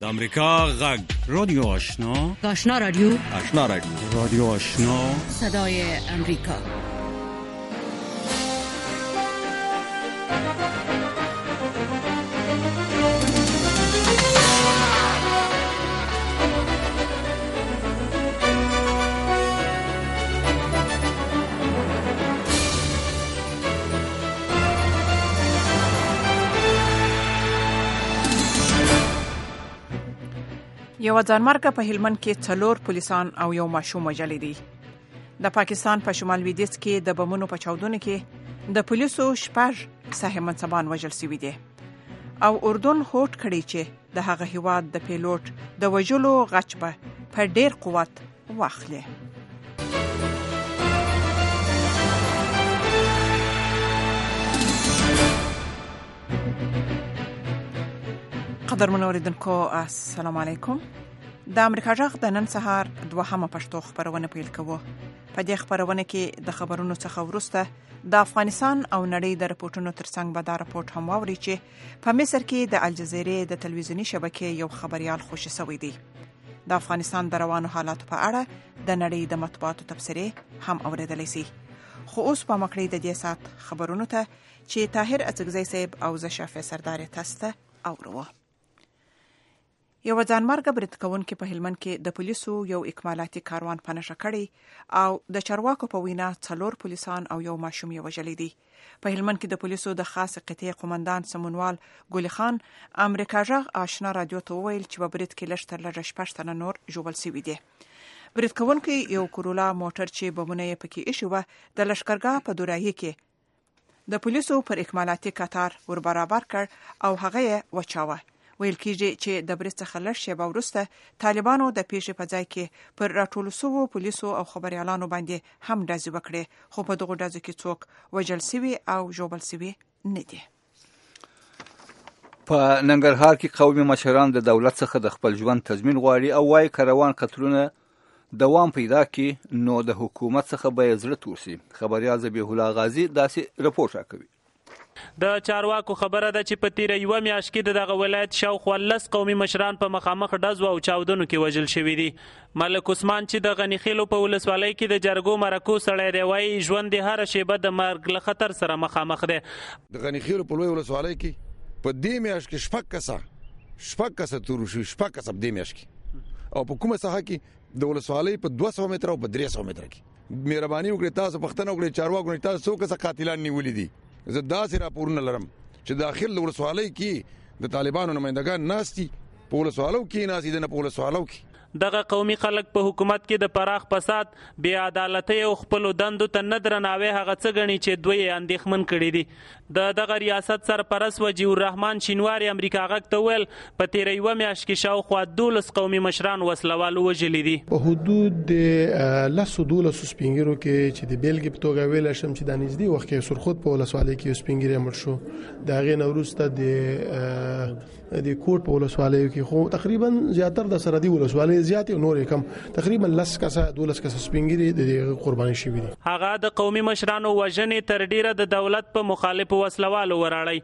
امریکا غږ رادیو آشنا آشنا رادیو رادیو آشنا صدای امریکا. یو ځانمرګه په هلمند کې 4 پولیسان او یو ماشوم وژل دي. د پاکستان په شمال لویدیځ کې د بمونو په چاودنو کې د پولیسو 6 ساحه منصبان وژل شوي دي او اردن هوټ کړي چې د هغه هیواد د پیلوټ د وژلو غچ په ډیر قوت واخلي. قدرمن اوریدونکو السلام علیکم. د امریکا غږ د نن سهار 2 پښتو خبرونه پیل کوو. په دې خبرونه کې د خبرونو څخه وروسته د افغانستان او نړۍ د رپورټونو ترڅنګ به دا رپورټ هم واوري چې په مصر کې د الجزیرې د تلویزیونی شبکې یو خبريال خوشي شوی دی. د افغانستان د روانو حالاتو په اړه د نړۍ د مطبوعاتو تبصرې هم اوریدلای شي. خو اوس په مکړې د دې سات خبرونو ته چې طاهر اڅګزی صاحب او زه شافع سردار تاسو ته اورو. یو ځانمرګه برید کوونکي په هلمند کې د پولیسو یو اکمالاتي کاروان په نشه کړی او د چارواکو په وینا 4 پولیسان او یو ماشوم یې وژلي دي. په هلمند کې د پولیسو د خاص قطعې قومندان سمونوال ګل خان امریکا غږ آشنا رادیو ته ویل چې په برید کې لږ تر لږه 6 تنه نور ژوبل شوي دي. برید کوونکي یو کورولا موټر چې بمونه یې پکې ایښي وو د لښکرګاه په دورایي کې د پولیسو پر اکمالاتي کتار ور برابر کړ او هغه یې وچاوه. ویل کېږي چې د برید څخه لږ شیبه وروسته طالبانو د پیښې په ځای کې پر راټولو شوو پولیسو او خبريالانو باندې هم ډزې وکړې، خو په دغه ډزو کې څوک وژل شوي او ژوبل شوي نه دي. په ننګرهار کې قومي مشران د دولت څخه د خپل ژوند تضمین غواړي او وايي که روان قتلونه دوام پیدا کړي نو د حکومت څخه به یې زړه تور شي. خبريال ذبیح الله غازي داسې رپورټ راکوي. د چارواکو خبره ده چې په تیره یوه میاشت کې دغه ولایت شاوخوا 10 قومي مشران په مخامخ ډزو او چاودنو کې وژل شوي دي. ملک عثمان چې د غنیخیلو په ولسوالۍ کې د جرګو مرکو سړی دی وایي ژوند یې هره شیبه د مرګ له خطر سره مخامخ دی. د غنیخیلو په لوی ولسوالۍ کې په دې میاشت کې شپږ کسه تور شو، 6 کسه په دې میاشت کې، او په کومه ساحه کې د ولسوالۍ په 200 متر او په 300 متر کې. مهرباني وکړئ تاسو پښتنه وکړئ چارواکو تاسو څو کسه قاتلان نیولې دي. زه داسې راپورونه لرم چې داخل ولسوالۍ کې د طالبانو نمائندګان ناستي، په ولسوالو کې ناستي، نه په ولسوالو کې. دغه قومي خلک په حکومت کې د پراخ فساد، بې عدالتۍ او خپلو دندو ته نه درناوی هغه څه ګڼي چې دوی یې اندېښمن کړي دي. دغه ریاست سرپرست وجیه الرحمن شینواري امریکا غږ ته ویل په تیره یوه میاشت کې شاوخوا 12 قومي مشران وسلوالو وژلي دي. په حدود د 12 سپینګیرو کې چې د بیلګې په توګه ویل شم چې د نږدې وخت کې سرخود په ولسوالۍ کې سپینګیری مړ شو. د هغې نه وروسته د کوټ په ولسوالۍ کې خو تقریبا زیاتره د سرحدي ولسوالۍ زیات او نور کم تقریبا 10 کسه 12 کسه سپینګری د قرباني شوی دي. هغه د قومي مشرانو وژنې تر ډیره د دولت په مخالفو وسلوالو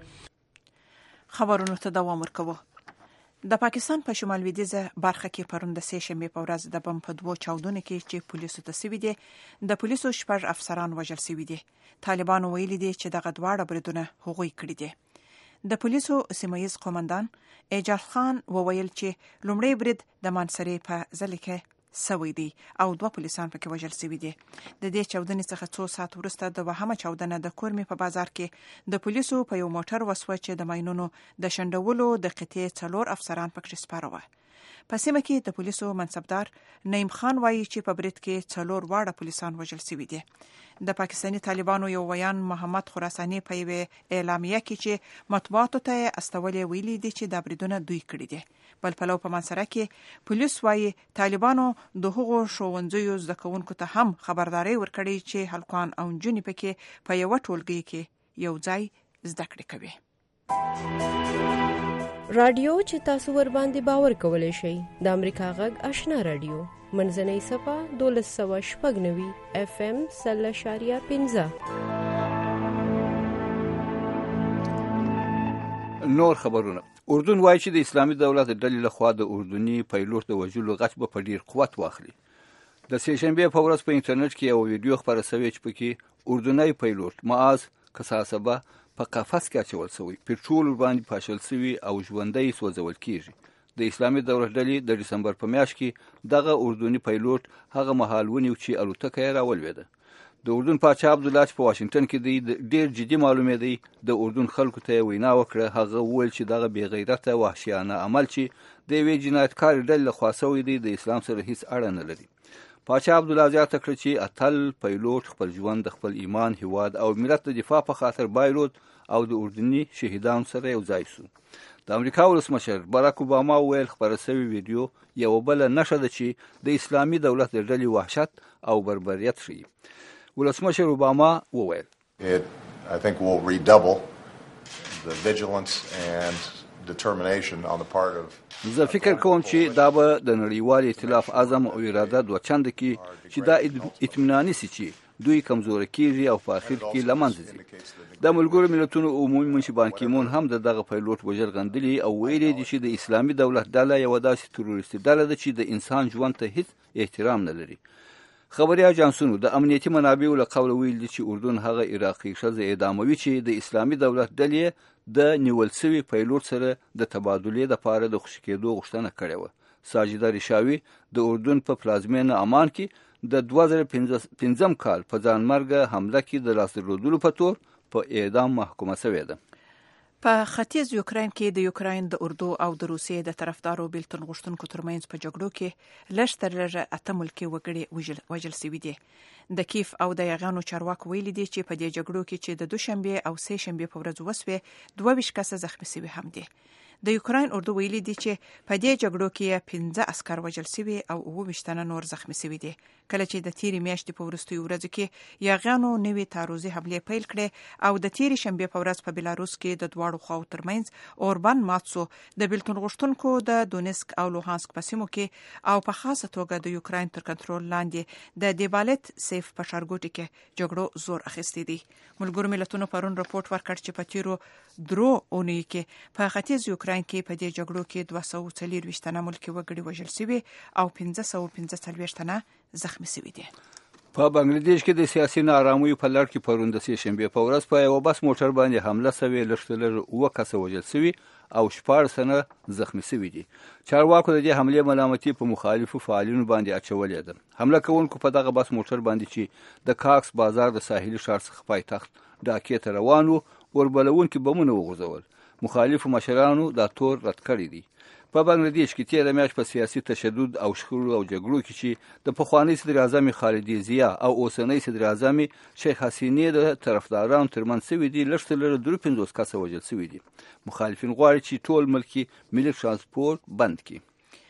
وراړي. خبرونو ته دوام ورکوو. د پاکستان په شمال لویدیځه برخه کې پرون د 3 شنبه په ورځ د بم په 2 چاودنو کې چې پولیسو ته سوي دي د پولیسو 6 افسران وژل شوي دي. طالبانو ویلي دي چې دغه دواړه بریدونه هغوی کړی دي. د پولیسو سیمایز قومندان اجال خان وویل چې لومړی برید د مانسرې په ځل کې سوی دی او 2 پولیسان پکې وژل شوي دي. د دې چاودنې څخه 2 ساعت وروسته د وهمه چاودنه د کورمې په بازار کې د پولیسو په یو موټر وسوه چې د ماینونو د شندولو د قطعې 4 افسران پکې سپاره وو. په سیمه کې د پولیسو منصبدار نعیم خان وایي چې په برید کې 4 واړه پولیسان وژل شوي دي. د پاکستاني طالبانو یو ویان محمد خراساني په یوه اعلامیه کې چې مطبوعاتو ته استولې ویلي دي چې د بریدونه دوی کړی دي. بل پلو په منصره کې پولیس وایي طالبانو د هغو ښوونځیو زده کوونکو ته هم خبرداري ورکړي چې هلکان او نجونې پکې په یو ټولګي کې یو ځای زده کړې کوي. رادیو چې تاسو ور باندې باور کولای شئ د امریکا غږ آشنا رادیو منځنۍ صفه 1296 FM 0.15. نور خبرونه. اردن وایي چې د اسلامي دولت ډلې لخوا د اردني پایلوټ د وژلو غچ به په ډیر قوت واخلي. د سهشنبه په ورځ په انټرنیټ کې یو ویډیو خپره شوې چې پکې اردني پایلوټ معاذ کساسبه په قفس کې اچول شوی، پټرول باندې پاشل شوی او ژوندۍ سوځول کیږي. د اسلامي دولت ډلې د دسمبر په میاشت کې دغه اردني پایلوټ هغه مهال ونیو چې الوتکه یې راولوېده. د اردن پاچا عبدالله چې په واشنگټن کې دی ډیر جدي معلومېدی د اردن خلکو ته وینا وکړه. هغه وویل چې دغه بې غیرته وحشیانه عمل چې د یوې جنایتکار ډلې لخوا شوی دی د اسلام سره هیڅ اړه نه لري. پاچا عبدالله زیاته کړه چې اتل پایلوټ خپل ژوند د خپل ایمان، هیواد او ملت د دفاع په خاطر بایلود او د اردني شهیدانو سره یو ځای شو. د امریکا ولسمشر باراک اوباما ویل خپره شوې ویډیو یوه بله نښه ده چې د اسلامي دولت د ډلې وحشت او بربریت ښیي. ولسمشر اوباما وویل I think will redouble the vigilance and determination on the part of زه فکر کوم چې دا به د نړیوال ائتلاف عزم او اراده دوه چنده کې چې دا اطمیناني سي چې دوی کمزوره کیږي او په اخر کې له منځه ځي. د ملګرو ملتونو عمومي منشي بان کی مون هم دغه پایلوټ وژل غندلي او ویلي دي چې د اسلامي دولت ډله یوه داسې تروریستي ډله ده چې د انسان ژوند ته هیڅ احترام نه لري. خبري اجانسونو د امنیتي منابعو له قوله ویل دي چې اردن هغه عراقي ښځه اعداموي چې د اسلامي دولت ډلې د نیول شوي پایلوټ سره د تبادلې لپاره د خوشي کېدو غوښتنه کړې وه. ساجده ریشاوي د اردن په پلازمینه امان کې د 2015 کال په ځانمرګه حمله کې د لاس درلودلو په تور په اعدام محکومه شوې ده. په ختیځ یوکراین کې د یوکراین د اردو او د روسیې د طرفدارو بیلتون غوښتونکو ترمنځ په جګړو کې لږ تر لږه 8 ملکي وګړي وژل شوي دي. د کیف او د یاغانو چارواکو ویلي دي چې په دې جګړو کې چې د دوشنبه او سه شنبه په ورځ وسوي 22 کسه زخمي شوي هم دي. د یوکراین اردو ویلي دي چې په دې جګړو کې 15 عسكر وژل شوي او 22 تنه نور زخمي شوي دي. کله چې د تیری میاشتې په وروستیو ورځو کې یاغانو نوې تعرضي حمله پیل کړې او د تیری شنبه په ورځ په بلاروس کې د دواړو خواو ترمنځ اوربان ماتسو د بیلتون غوښتونکو د دونسک او لوهانسک په سیمو کې او په خاصه توګه د یوکراین تر کنټرول لاندې د دیبالت سیف په ښارګوټي کې جګړو زور اخیستی دي. ملګرو ملتونو پرون راپورټ ورکړ چې په تیرو درو اونۍ کې په ختیځ یوکراین کې په دې جګړو کې 240 تنه ملکي وګړي وژل شوي او 545 تنه زخمي شوي دي. په بنگلاديش کې د سیاسي ناارامۍ په لړ کې پرون د سه شنبه په ورځ په یو بس موټر باندې حمله شوې، لږ 9 کسه وژل شوي او 14 تنه زخمي شوي دي. چارواکو د دې حملې ملامتي په مخالفو فعالینو باندې اچولې ده. حمله کوونکو په دغه بس موټر باندې چې د کاکس بازار د ساحلي ښار څخه پایتخت ډاکې ته روان وو وربلونکي بمونه وغورځول. مخالفو مشرانو دا تور رد کړی دی. په بنگلاديش کې تیر میاشت په سیاسي تشدد او شخړو او جګړو کې چې د پخوانی صدر اعظم خالد ضیا او اوسنی صدر اعظم شیخ حسینی د طرفدارانو ترمنځ شوي دي، لږ تر لږه 53 کسه وژل شوي دي. مخالفین غواړي چې ټول ملکي ملي ترانسپورت بند کړي.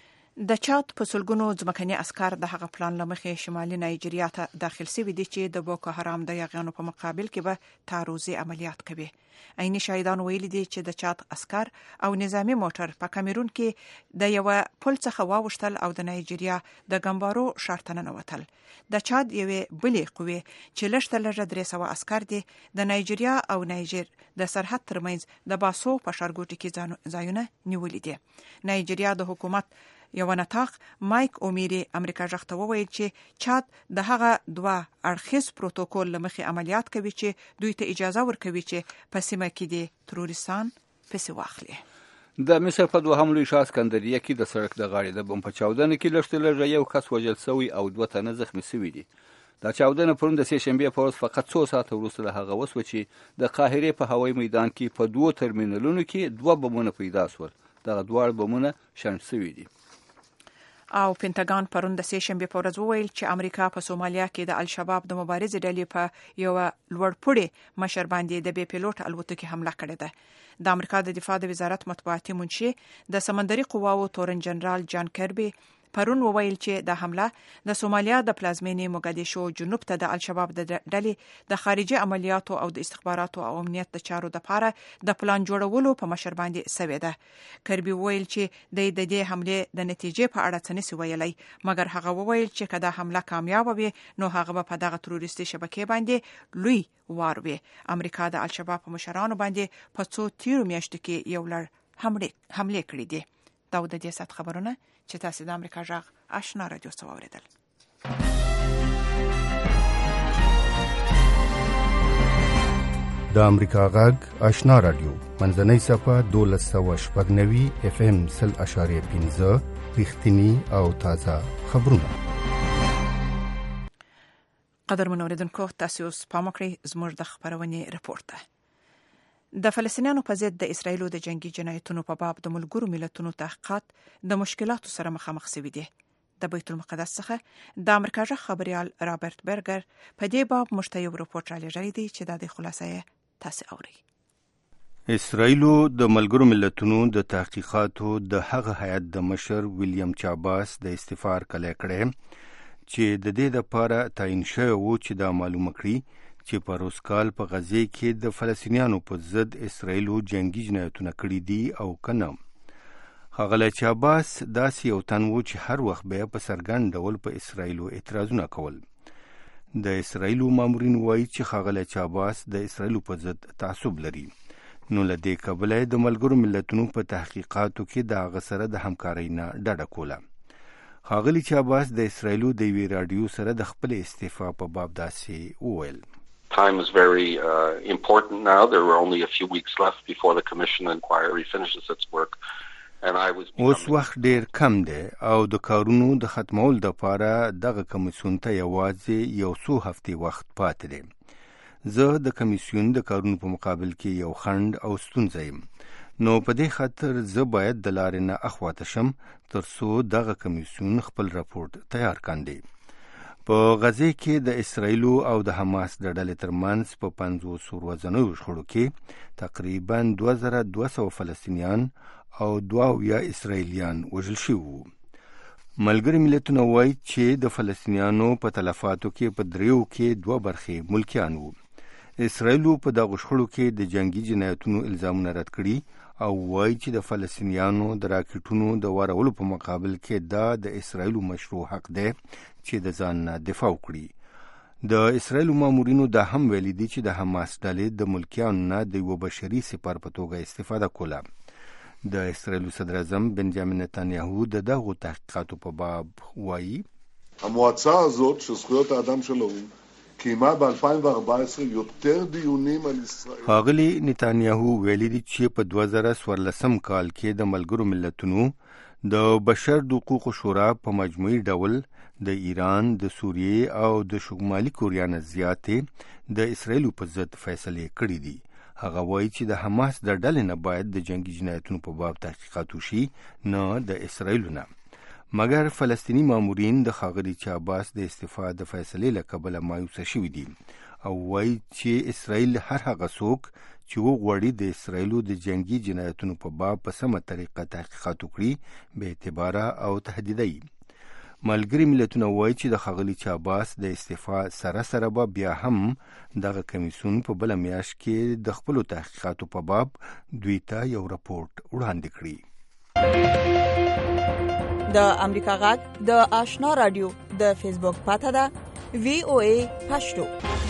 د چاد په سلګونو ځمکني عسكر د هغه پلان لمخې شمالي نایجیریا ته داخل شوي دي چې د بوکو حرام د یاغانو په مقابل کې به تعرضي عملیات کوي. عیني شاهدان ویلي دي چې د چاد عسكر او نظامی موټر په کامیرون کې د یو پل څخه واوښتل او د نایجیریا د ګمبارو ښار ته ننوتل. د چاد یوې بلې قوې چې لږ تر لږه 300 عسكر دي د نایجیریا او نایجر د سرحد ترمنځ د باسو په ښارګوټي کې ځایونه نیولي دي. نایجیریا د حکومت یو نتاق مایک اومیری امریکا ژغته وویل چې چاد د هغه دوه اړخیز پروتوکول لمخې عملیات کوي چې دوی ته اجازه ورکوي چې په سیمه کې د تروریستان پسې واخلي. د مصر په دوهم لوی ښار اسکندریه کې د سړک د غاړې د بم په چاودنه کې لږ تر لږه یو کس وژل شوی او 2 تنه زخمي شوي دي. دا چاودنه پرون د سه شنبه په ورځ فقط 2 ساعته وروسته له هغه وسوه چې د قاهرې په هوایي میدان کې په 2 ترمینلونو کې 2 بمونه پیدا شول. دغه دواړه بمونه شنډ شوي دي. او پینټاګان پرون د سه شنبه په ورځ وویل چې امریکا په سومالیا کې د الشباب د مبارزې ډلې په یو لوړپوړي مشر باندې د بې پیلوټ الوتکې حمله کړې ده. د امریکا د دفاع د وزارت مطبوعاتي منشي د سمندري قواو تورن جنرال جان کربي پرون وویل چې د حمله د سومالیا د پلازمینې موګادیشو جنوب ته د الشباب د ډلې د خارجي عملیاتو او د استخباراتو او امنیت د چارو لپاره د پلان جوړولو په مشر باندې سوي ده. کربي وویل چې د دې حمله د نتیجې په اړه څه نشي ویلای، مګر هغه وویل چې کله حمله کامیاب وي نو هغه په دغه تروریستي شبکې باندې لوی وار وي. امریکا د الشباب په مشرانو باندې په څو تیرو میاشتو کې یو لړ حمله کړې دي. دا د دې سات خبرونه چې تاسو د امریکا غږ آشنا رادیو څخه اوریدل. د امریکا غږ آشنا رادیو منځنۍ صفه 1290 FM 0.5 رښتینی او تازه خبرونه. قدرمن اوریدونکو، تاسو اوس پام وکړئ زموږ د خبرونې رپورټ ته. د فلسطینیانو په ضد د اسرایلو د جنگي جنایتونو په باب د ملګرو ملتونو تحقیقات د مشکلاتو سره مخامخ شوي دي. د بیت المقدس څخه د امریکا ژغ خبريال رابرټ برګر په دې باب مشته یو رپورټ را لېږلی دی چې د دې خلاصه تاسو اورئ. اسرایلو د ملګرو ملتونو د تحقیقاتو د هغه هیئت د مشر ویلیام چاباس د استعفا کله کړې چې د دې لپاره تعین شوی و چې دا معلومه کړي چې په روس کال په غزه کې د فلسطینیانو په ضد اسرایلو جنگي جنایتونه کړي دي او کنه. هغه چاباس داسې یو تن و چې هر وخت به په سرګند ډول په اسرایلو اعتراضونه کول. د اسرایلو مامورین وایي چې خاغله چاباس د اسرایلو په ضد تعصب لري. نو لدې کبله د ملګرو ملتونو په تحقیقاتو کې د هغه سره د همکارۍ نه ډډه کوله. خاغلی چاباس د اسرایلو د یوې راډیو سره د خپل استعفا په باب داسې وویل. Time is very important now. There were only a few weeks left before the commission inquiry finishes its work. اوس وخت ډیر کم دی او د کارونو د ختمول لپاره دغه کمیسیون ته یوازې یو څو هفتې وخت پاتې دی. زه د کمیسیون د کارونو په مقابل کې یو خنډ او ستونزه یم. نو په دې خاطر زه باید د لارې نه اخواته شم ترڅو دغه کمیسیون خپل راپورټ تیار کاندي. په غزه کې د اسرایلو او د حماس د ډلې ترمنځ په 500 ورځنیو شخړو کې تقریبا 2200 فلسطینیان او 2 اسرایلیان وژل شوي وو. ملګري ملتونه وایي چې د فلسطینیانو په تلفاتو کې په 3 کې 2 برخې ملکیان وو. اسرایلو په دغه شخړو کې د جنگي جنایتونو الزامونه رد کړي او وایي چې د فلسطینیانو د راکټونو د وارولو په مقابل کې دا د اسرایلو مشروع حق دی چې د ځان نه دفاع وکړي. د اسرایلو مامورینو دا هم ویلي دي چې د حماس ډلې د ملکیانو نه د یو بشري سپر په توګه استفاده کوله. د اسرائیل صدر اعظم بنجامین نتانیاهو د دغه تحقیقاتو په باب وایي המועצה הזאת של זכויות האדם של האו"ם קיימה ב-2014 יותר דיונים על ישראל. ښاغلي نتانیاهو ویلي دي چې په 2014 کال کې د ملګرو ملتونو د بشر د حقوقو شورا په مجموعي ډول د ایران، د سوریې او د شمالي کوریا نه زیاتې د اسرائیلو په ضد فیصلې کړې دي. هغه وایي چې د حماس د ډلې نه باید د جنگي جنایتونو په باب تحقیقات وشي، نه د اسرائیلو نه. مګر فلسطینی مامورین د ښاغلي چاباس د استعفا د فیصلې له کبله مایوسه شوي دي او وایي چې اسرائیل هر هغه څوک چې وغواړي د اسرائیلو د جنگي جنایتونو په باب په سمه طریقه تحقیقات وکړي بې اعتباره او تهدیدوي. ملګري ملتونه وایي چې د ښاغلي چاباس د استعفا سره سره به بیا هم دغه کمیسیون په بله میاشت کې د خپلو تحقیقاتو په باب دوی ته یو راپورټ وړاندې کړي. د امریکا غږ د آشنا رادیو د فیسبوک پاته ده VOA پښتو.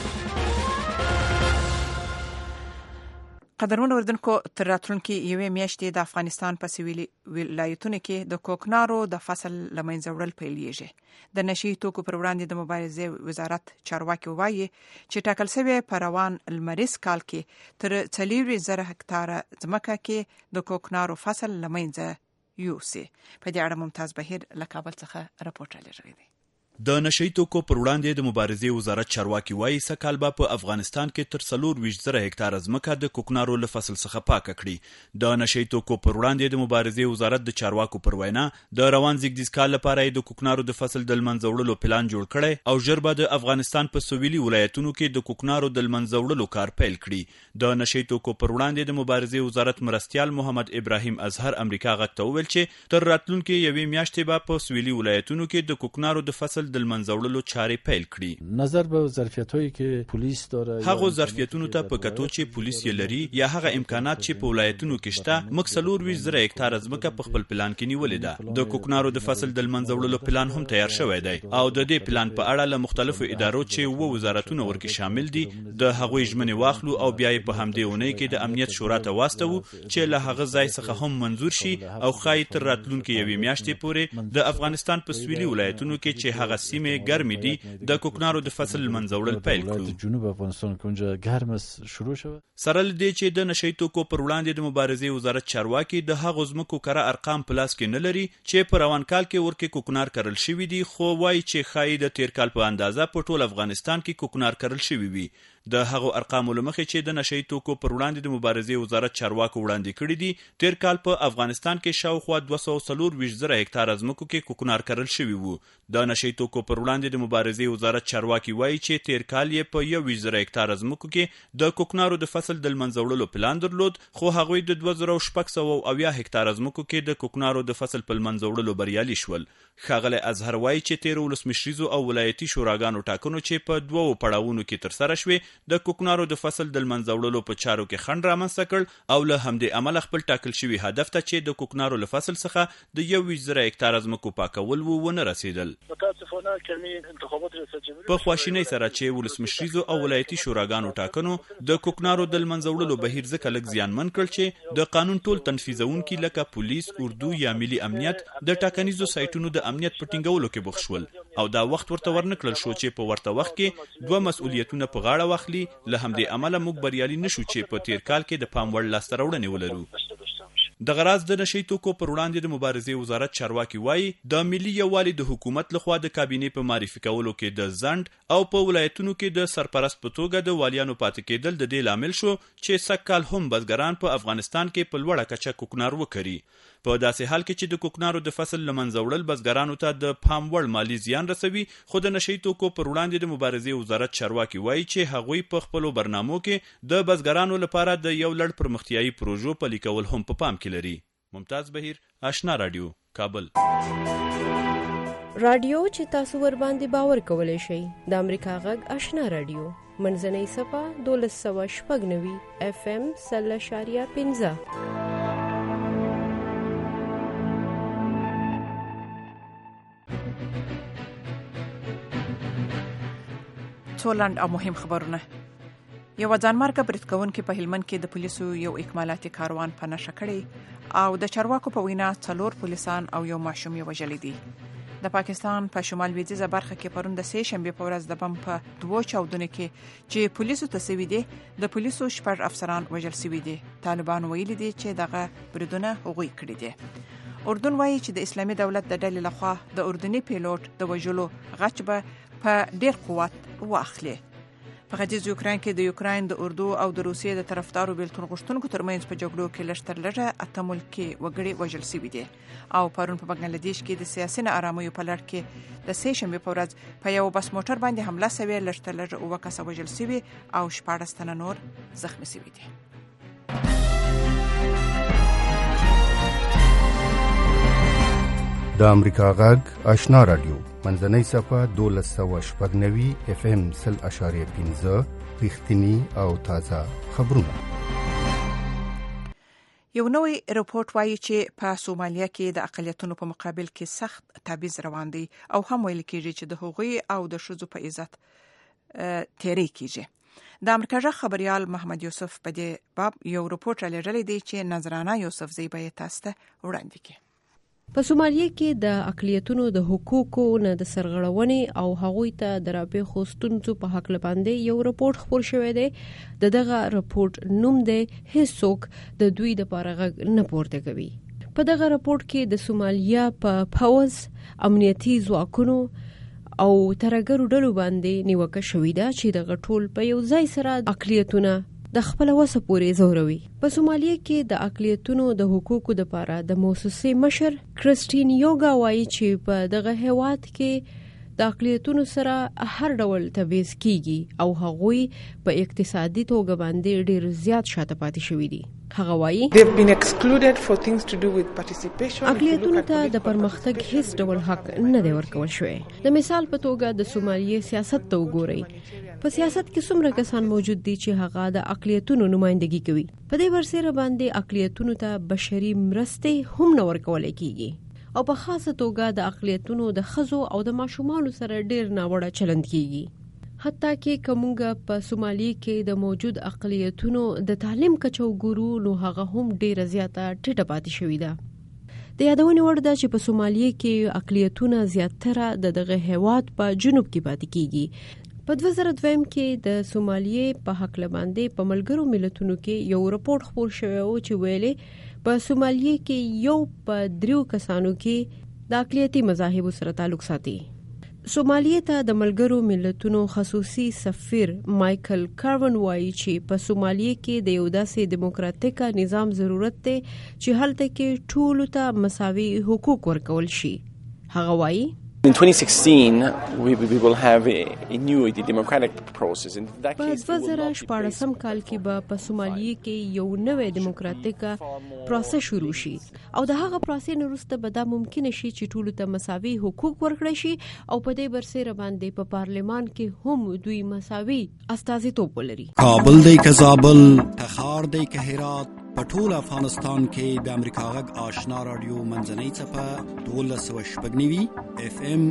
قدرمن اوریدونکو، تر راتلونکي یوې میاشتې د افغانستان په سویلي ولایتونو کې د کوکنارو د فصل له منځه وړل پیلېږي. د نشي توکو پر وړاندې د مبارزې وزارت چارواکي وایي چې ټاکل شوی په روان لمریز کال کې تر 4,000 هکتاره ځمکه کې د کوکنارو فصل له منځه یوسي. په دې اړه ممتاز بهیر له کابل څخه راپورټ راغلی دی. د نشئی توکو پر وړاندې د مبارزې وزارت چارواکي وایي سکهال به په افغانستان کې تر 24,000 هکتاره ځمکه د کوکنارو له فصل څخه پاکه کړي. د نشئی توکو پر وړاندې د مبارزې وزارت د چارواکو پر وینا د روان زیږدیز کال لپاره د کوکنارو د فصل د لمنځه وړلو پلان جوړ کړي او ژر به د افغانستان په سویلي ولایتونو کې د کوکنارو د لمنځه وړلو کار پیل کړي. د نشئی توکو پر وړاندې د مبارزې وزارت مرستیال محمد ابراهیم اظهر امریکا غږ ته وویل چې تر راتلونکي یوې میاشتې به په سویلي ولایتونو کې د کوکنارو د فصل فصل د منځوړلو چارې پیل کړي. نظر به ظرفیت‌هایی که پولیس داره، هغه ظرفیتونو ته په کتو چې پولیس یې لري یا هغه امکانات چې په ولایتونو کې شته، موږ 24,000 هکتاره ځمکه په خپل پلان کې نیولې ده. د کوکنارو د فصل د منځوړلو پلان هم تیار شوی دی او د دې پلان په اړه له مختلفو ادارو چې وزارتونه ورکې شامل دي د هغوی ژمنې واخلو او بیا یې په همدې اونۍ کې د امنیت شورا ته واستوو چې له هغه ځای څخه هم منظور شي او ښایي تر راتلونکې یوې میاشتې پورې د افغانستان په سویلي ولایتونو کې چې هغه سیمې ګرمې دي د کوکنارو د فصل منځوړل پیل کړو. جنوب افغانستان کې اونجا ګرم شروع شوه. سره له دې چې د نشئی توکو پر وړاندې د مبارزې وزارت چارواکي د هغو ځمکو کره ارقام په لاس کې نه لري چې په روان کال کې ورکې کوکنار کرل شوي دي، خو وایي چې ښایي د تیر کال په اندازه په ټول افغانستان کې کوکنار کرل شوي وي. د هغو ارقامو له مخې چې د نشئی توکو پر وړاندې د مبارزې وزارت چارواکو وړاندې کړي دي، تیر کال په افغانستان کې شاوخوا 240,000 هکتاره ځمکو کې کوکنار کرل شوي وو. د نشئی توکو پر وړاندې د مبارزې وزارت چارواکي وایي چې تیر کال یې په 1,000 هکتاره ځمکو کې د کوکنارو د فصل د منځوړلو پلان درلود، خو هغوی د 2,670 هکتاره ځمکو کې د کوکنارو د فصل په منځوړلو بریالي شول. ښاغلی اظهر وایي چې تیر ولسمشریزو او ولایتي شوراګانو ټاکنو چې په 2 پړاوونو کې ترسره شوې د کوکنارو د فصل د منځوړلو په چارو کې خنډ رامنځته کړ او له همدې امله خپل ټاکل شوي هدف ته چې د کوکنارو له فصل څخه د 1,000 هکتاره ځمکو پاکول ونه رسیدل. په خواشینۍ سره چې ولسمشریزو او ولایتي شوراګانو ټاکنو د کوکنارو د منځوړلو بهیر ځکه لږ زیانمن کړ چې د قانون ټول تنفیذونکي لکه پولیس، اردو یا ملي امنیت د ټاکنیزو سایټونو د امنیت په ټینګولو کې بوخت شول او دا وخت ورته ورنکړل شو چې په ورته وخت کې 2 مسؤلیتونه په غاړه واخلي. له همدې امله موږ بریالي نشو چې په تیر کال کې د پام وړ لاسته راوړنې ولرو. د غراض د نشئی توکو پر وړاندې د مبارزې وزارت چارواکي وایي د ملي یووالي د حکومت لخوا د کابینې په معرفي کولو کې د ځنډ او په ولایتونو کې د سرپرست په توګه د والیانو پاتې کېدل د دې لامل شو چې سږکال هم بزګران په افغانستان کې په لوړه کچه کوکنار وکړي. په داسې حال کې چې د کوکنارو د فصل له منځوړل بزګرانو ته د پام وړ مالی زیان رسوي، خو د نشئی توکو پر وړاندې د مبارزې وزارت چارواکي وایي چې هغوی په خپلو برنامو کې د بزګرانو لپاره د یو لړ پرمختیایي پروژو پلي کول هم په پام کې لري. ممتاز بهیر، آشنا رادیو، کابل. رادیو چې تاسو ور باندې باور کولای شئ د امریکا غږ آشنا رادیو منځنۍ صفه 1290 FM 0.15. څولند او مهم خبرونه. یو ځانمارګه بریدکونکي په هلمند کې د پولیسو یو اکمالاتي کاروان په نشه کړی او د چارواکو په وینا 4 پولیسان او یو ماشوم یې وژلي دي. د پاکستان په شمال لویدیځه برخه کې پرون د سه شنبه په ورځ د بم په 2 چاودنو کې چې پولیسو ته سوي دي د پولیسو 6 افسران وژل شوي دي. طالبان ویلي دي چې دغه بریدونه هغوی کړی دي. اردن وایي چې د اسلامي دولت د ډلې لخوا د اردني پیلوټ د وژلو غچ به په ډیر قوت واخلي. په ختیځ یوکرين کې د یوکرين د اردو او د روسیې د طرفدارو بیلتون غوښتونکو ترمنځ په جګړو کې لشتر لږه 8 ملکي وګړي وژل شوي دي او پرون په بنگلاديش کې د سیاسي ناارامۍ په لړ کې د سه شنبه په ورځ په یو بس موټر باندې حمله شوې، لشتر لږه 9 کسه وژل شوي او 14 تنه نور زخمي شوي دي. د امریکا غږ آشنا رادیو منځنۍ صفه 1290 FM 0.15 رښتینی او تازه خبرونه. یو نوې رپورت وایي چې په سومالیا کې د اقلیتونو په مقابل کې سخت تبعیض روان دی او هم ویل کېږي چې د حقوقي او د ښځو په عزت تیری کېږي. د امریکا ژغ خبريال محمد یوسف په دې باب یو رپورت لرلی دی چې نظرانه یوسف زی به تاسو ته وړاندې کړي. په سومالیا کې د اقلیتونو د حقوقو نه د سرغړونې او هغوی ته د راپېښو ستونزو په حق باندې یو رپورت خپور شوی دی. دغه رپورت نوم دی هیڅوک د دوی د لپاره غږ نه پورته کوي. په دغه رپورت کې د سومالیا په پوز امنیتي ځواکونو او ترګرو ډلو باندې نیوکه شوې ده چې دغه ټول په یو ځای سره اقلیتونه د خپل وسه پورې زوروي. په سومالیا کې د اقلیتونو د حقوقو لپاره د موسسې مشر کرستین یوګا وایي چې په دغه هیواد کې د اقلیتونو سره هر ډول تبعیض کیږي او هغوی په اقتصادي توګه باندې ډیر زیات شاته پاتې شوي دي. هغه وایي اقلیتونو ته د پرمختګ هیڅ ډول حق نه دی ورکول شوی. د مثال په توګه د سومالیې سیاست ته وګورئ. په سیاست کې څومره کسان موجود دي چې هغه د اقلیتونو نمائندګي کوي. په دې برسېره باندې اقلیتونو ته بشري مرستې هم نه ورکول کیږي او په خاصه توګه د اقلیتونو د ښځو او د ماشومانو سره ډیر ناوړه چلند کیږي. حتی کې کومګه په سومالي کې د موجود اقلیتونو د تعلیم کچو ګورو نو هغه هم ډیره زیاته ټیټه پاتې شوې ده. د یادونې وړ ده چې په سومالي کې اقلیتونه زیاتره دغه هیواد په جنوب کې پاتې کیږي. په 2002 کې د سومالي په حق لباندې په ملګرو ملتونو کې یو راپور خپور شوی و چې ویلي په سومالي کې یو په 3 کسانو کې د اقلیتي مذاهب سره تعلق ساتي. سومالیې ته د ملګرو ملتونو خصوصي سفیر مایکل کارون وایي چې په سومالیې کې د یو داسې دیموکراتیک نظام ضرورت دی چې هلته کې ټولو ته مساوي حقوق ورکول شي. هغه وایي In 2016, we will have a new democratic process. په 2014 کال کې به په سومالیې کې یو نوې دیموکراتیک پروسس شروع شي او د هغه پروسې وروسته به دا ممکن شي چې ټولو ته مساوي حقوق ورکړي شي او په دې برسېره باندې په پارلمان کې هم دوی مساوي استازیتوب ولري. کابل دی که زابل، تخار دی که هرات، په ټول افغانستان کې د امریکا غږ آشنا رادیو منځنۍ څپه 12.9 FM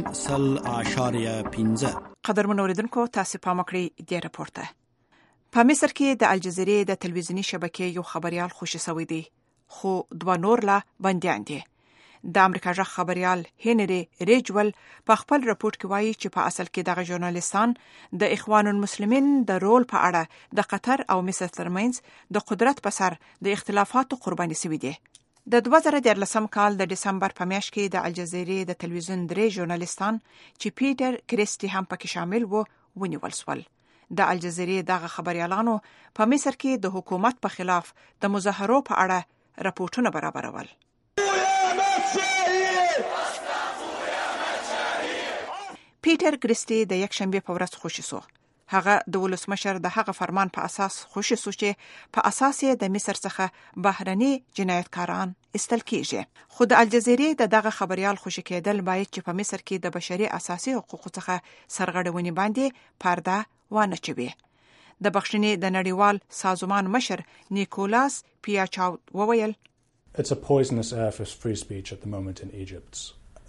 0.15. قدرمن اوریدونکو تاسو پام وکړئ د راپورته. په مصر کې د الجزیرې د تلویزیونی شبکې یو خبريال خوشي شوی دی خو 2 نور لا بنديان دي. د امریکا ژغ خبريال هنري ریجول په خپل راپورټ کې وایي چې په اصل کې دغه ژورنالیستان د اخوان المسلمین د رول په اړه د قطر او مصر ترمنځ د قدرت په سر د اختلافاتو قرباني شوي دي. د 2013 کال د دسمبر په میاشت کې د الجزیرې د تلویزیون 3 ژورنالیستان چې پیټر کریسټي هم پکې شامل وو ونیول شول. د الجزیرې دغه خبريالانو په مصر کې د حکومت په خلاف د مظاهرو په اړه راپورټونه برابرول. پیټر کریسټي د یک شنبه په ورځ خوشی شو. هغه د ولسمشر د هغه فرمان په اساس خوشی شو چې په اساس د مصر څخه بهرني جنایتکاران استل کیږي. خو د الجزیرې دغه خبريال خوشی کېدل باید چې په مصر کې د بشري اساسي حقوقو څخه سرغړونې باندې پرده وانه چوي. د بخښنې د نړیوال سازمان مشر نیکولاس پیاچاو وویل It's a poisonous air for free speech at the moment in Egypt.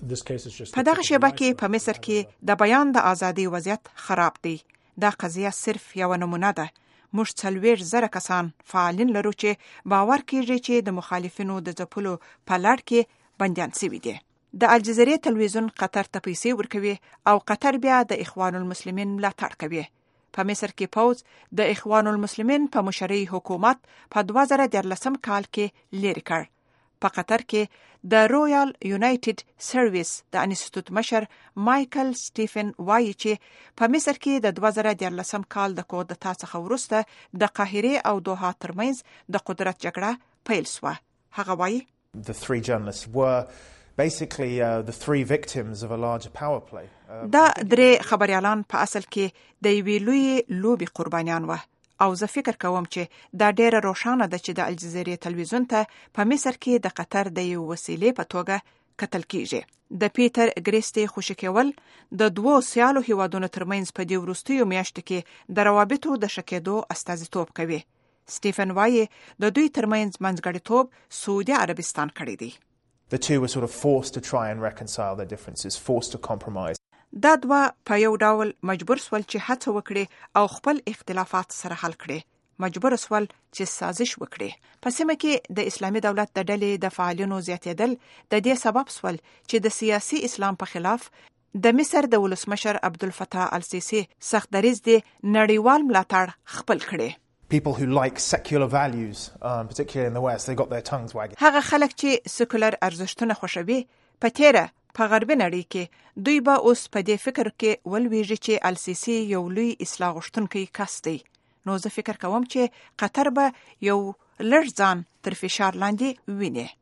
په دغه شیبه کې په مصر کې د بیان د ازادي وضعیت خراب دی. دا قضیه صرف یو نمونه ده. موږ 40,000 کسان فعالین لرو چې باور کیږي چې د مخالفینو د ځپلو په لړ کې بنديان شوي دي. د الجزیرې تلویزیون قطر ته پیسې ورکوي او قطر بیا د اخوان المسلمین ملاتړ کوي. په مصر کې پوز د اخوان المسلمین په مشرۍ حکومت په 2013 کال کې لری کړ. په قطر کې د رویال یونایټډ سرویس د انسټیټیوټ مشر مایکل سټیفن وایي چې په مصر کې د 2013 کال د کودتا څخه وروسته د قاهره او دوحه ترمنځ د قدرت جګړه پیل شوه. هغه وایي The 3 journalists were basically the 3 victims of a larger power play. دا 3 خبريالان په اصل کې د یوې لوی لوبي قربانیان وو. او زه فکر کوم چې دا ډیره روښانه ده چې د الجزیرې تلویزیون ته په مصر کې د قطر د یو وسیلې په توګه کتل کیږي. د پیټر کریسټي خوشی کول د 2 سیالو هیوادونو ترمنځ په دې وروستیو میاشتو کې د روابطو د شکېدو استازیتوب کوي. سټیفن وایي د دوی ترمنځ منځګړیتوب سعودي عربستان کړی دی. The two were sort of forced to try and reconcile their differences, forced to compromise. دا 2 په یو ډول مجبور سول چې هڅه وکړي او خپل اختلافات سره حل کړي. مجبور سول چې سازش وکړي. په سیمه کې د اسلامي دولت د ډلې د فعالینو زیاتېدل د دې سبب سول چې د سیاسي اسلام په خلاف د مصر د ولسمشر عبدالفتاح السیسی سخت دریځ دی نړیوال ملاتړ خپل کړي. People who like secular values, particularly in the West, they got their tongues wagging. هغه خلک چې سیکولر ارزښتونه خوښوي په تیره په غربي نړۍ کې دوی به اوس په دې فکر کې ولویږي چې السیسی یو لوی اصلاح غوښتونکی کس دی. نو زه فکر کوم چې قطر به یو لږ ځان تر فشار لاندې ویني.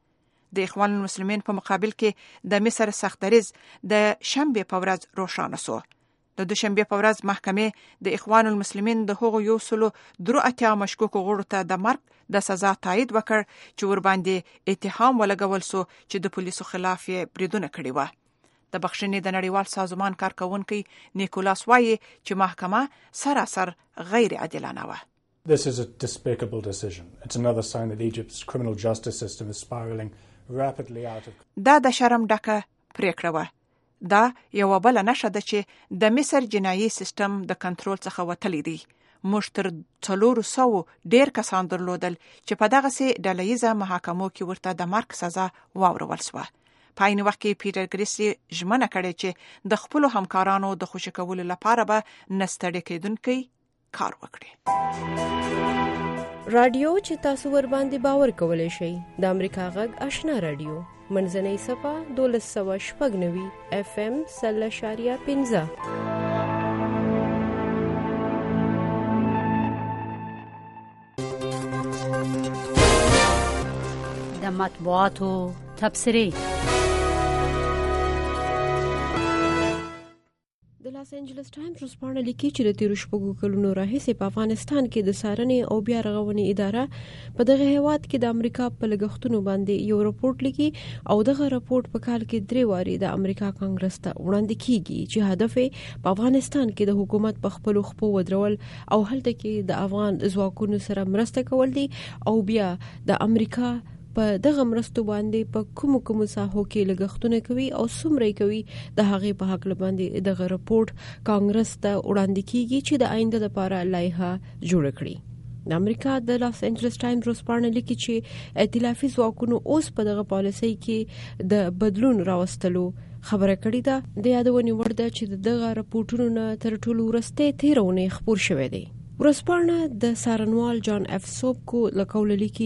د اخوان المسلمین په مقابل کې د مصر سختدریز د شنبه په ورځ روښانه شو. د دوشنبه په ورځ محکمې د اخوان المسلمین د هغو 183 مشکوکو غړو ته د مرګ د سزا تایید وکړ چې ور باندې اتهام ولګول سو چې د پولیسو خلاف یې بریدونه کړي و. د بخښنې د نړیوال سازمان کارکونکي نیکولاس وایي چې محکمه سراسر غیر عادلانه و. This is a despicable decision. It's another sign that Egypt's criminal justice system is spiraling rapidly out of. دا د شرم ډکه پریکړه و. دا یو بل نشه ده چې د مصر جنایي سیستم د کنټرول څخه وتلی دی. موږ تر 400 ډیر کسان درلودل چې په دغه سي ډلهیزه محاکمو کې ورته د مرګ سزا واورول شوه. په عین وخت کې پیټر ګریسي ژمنه کړې چې د خپل همکارانو د خوشی کولو لپاره به نستړی کېدونکي کار وکړي. رادیو چې تاسو ور باندې باور کولای شئ د امریکا غږ آشنا رادیو منځنۍ صفه 1290 FM 0.15 د مطبوعاتو تبصرې. د لاس انجلس ټایمز ورځپاڼه لیکي چې د تیرو شپږو کلونو راهیسې په افغانستان کې د څارنې او بیا رغونې اداره په دغه هیواد کې د امریکا په لګښتونو باندې یو راپورټ لیکي او دغه راپورټ په کال کې 3 واري د امریکا کانګرس ته وړاندې کیږي چې هدف یې په افغانستان کې د حکومت په خپل خپو ودرول او هلته کې د افغان ځواکونو سره مرسته کول دي او بیا د امریکا په دغه مرستو باندې په کوم ساحو کې لګښتونه کوي او څومره کوي د هغې په حق باندې دغه راپورټ کانګرس ته وړاندې کیږي چې د آینده لپاره لایحه جوړ کړي. د امریکا د لاس انجلس ټایمز ورځپاڼه لیکي چې ائتلافي ځواکونو اوس په دغه پالیسۍ کې د بدلون راوستلو خبره کړې ده. د یادونې وړ ده چې دغه راپورټونو نه تر ټولو وروسته تیرونه خبر شوې دي. ورځپاڼه د سارنوال جان اف سوبکو لکول لیکي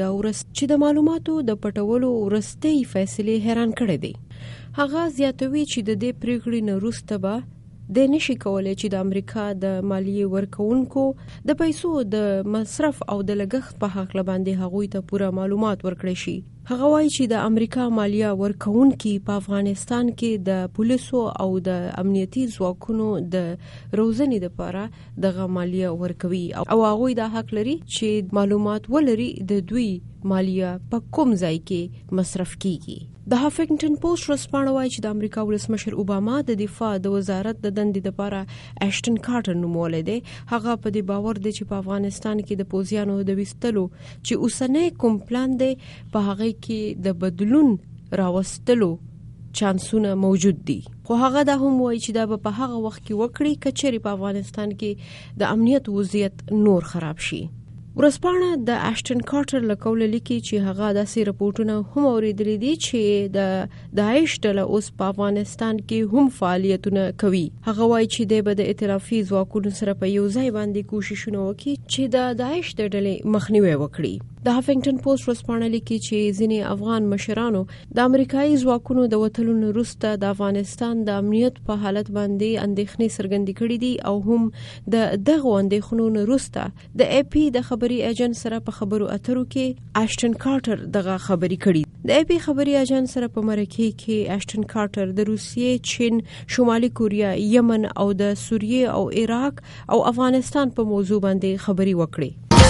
چې د معلوماتو د پټولو ورستي فیصله حیران کړي دي. هغه زیاتوي چې د دې پریکړې نه وروسته به د نشي کولای چې د امریکا د مالیې ورکونکو د پیسو د مصرف او د لګښت په حق باندې هغوی ته پوره معلومات ورکړي شي. هغه وایي چې د امریکا مالیه ورکونکي په افغانستان کې د پولیسو او د امنیتي ځواکونو د روزنې لپاره دغه مالیه ورکوي او هغوی د حق لري چې معلومات ولري د دوی مالیه په کوم ځای کې مصرف کیږي. د هافنګټن پوسټ ورځپاڼه وایي چې د امریکا ولسمشر اوباما د دفاع د وزارت د دندې لپاره اشټن کارټر نومولی دی. هغه په دې باور دی چې په افغانستان کې د پوځیانو د ویستلو چې اوسنی کوم پلان دی په هغه کې د بدلون راوستلو چانسونه موجود دي. خو هغه دا هم وایي چې دا په هغه وخت کې وکړي که چېرې په افغانستان کې د امنیت وضعیت نور خراب شي. ورځپاڼه د اشټن کارټر لکول لیکي چې هغه داسې راپورټونه هم اوریدلي دي چې د داعش ډله اوس په افغانستان کې هم فعالیتونه کوي. هغه وایي چې د به د ائتلافي ځواکونو سره په یو ځای باندې کوششونه وکړي چې د داعش د ډلې مخنیوي وکړي. د هافنګټن پوسټ ورځپاڼه لیکي چې ځینې افغان مشرانو د امریکایي ځواکونو د وتلو وروسته د افغانستان د امنیت په حالت باندې اندېښنې څرګندې کړې دي او هم د دغه اندېښنو وروسته د اي پي د خبري ایجنټ سره په خبرو اترو کې اشټن کارټر دغه خبري کړي. د اي پي خبري ایجنټ سره په مرکه کې اشټن کارټر د روسیې، چین، شمالي کوریا، یمن او د سوریې او عراق او افغانستان په موضوع باندې خبري وکړي.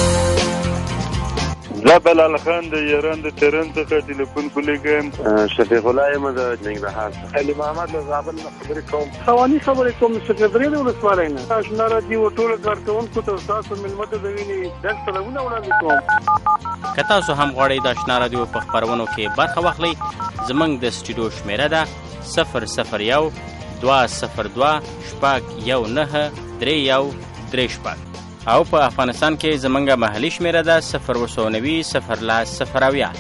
زه بلال خان د ایران د تهران څخه ټلیفون کولیږم. شفیق الله یم د ننګرهار څخه. علي محمد له زابل نه خبرې کوم. خواني خبرې کوم سکرټری د ولسوالۍ نه. آشنا راډیو ټول کارکونکو ته تاسو ملمت د ویني د سلامونه وړاندې کوم. که تاسو هم غواړئ د آشنا راډیو په خبرونو کې برخه واخلئ زموږ د سټوډیو شمیره ده 001 202 شپږ 19 او په افغانستان کې زمونږه محلي شمیره ده 090 010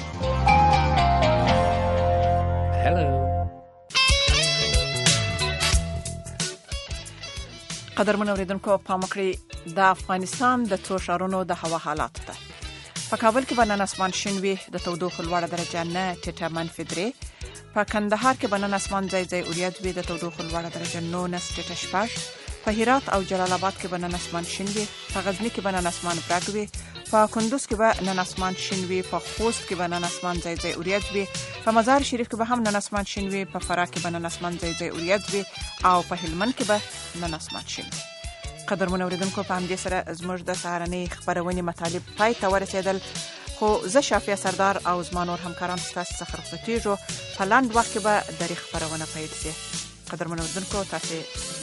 قدرمن اوریدونکو پام وکړئ د افغانستان د څو ښارونو د هوا حالات ته. په کابل کې به نن اسمان شین وي د تودوخې لوړه درجه نه ټیټه -3. په کندهار کې به نن اسمان ځای ځای اوریځ وي د تودوخې لوړه درجه 9 ټیټه 6. په هرات او جلال آباد کې به نن اسمان شین وي. په غزنی کې به نن اسمان برګ وي په کندوز کې به نن اسمان شین وي، په خوست کې به نن اسمان ځای ځای اوریځ وي، په مزار شریف کې به هم نن اسمان شین وي، په فراه کې به نن اسمان ځای ځای اوریځ وي او په هلمند کې به نن اسمان شین وي. قدرمن اوریدونکو، په همدې سره زموږ د سهارنۍ خبرونې مطالب پای ته ورسېدل، خو زه شافیه سردار او زما نور همکاران ستاسو څخه رخصتېږو. په لنډ وخت کې به درې خبرونه پیل شي. قدرمن اوریدونکو، تاسو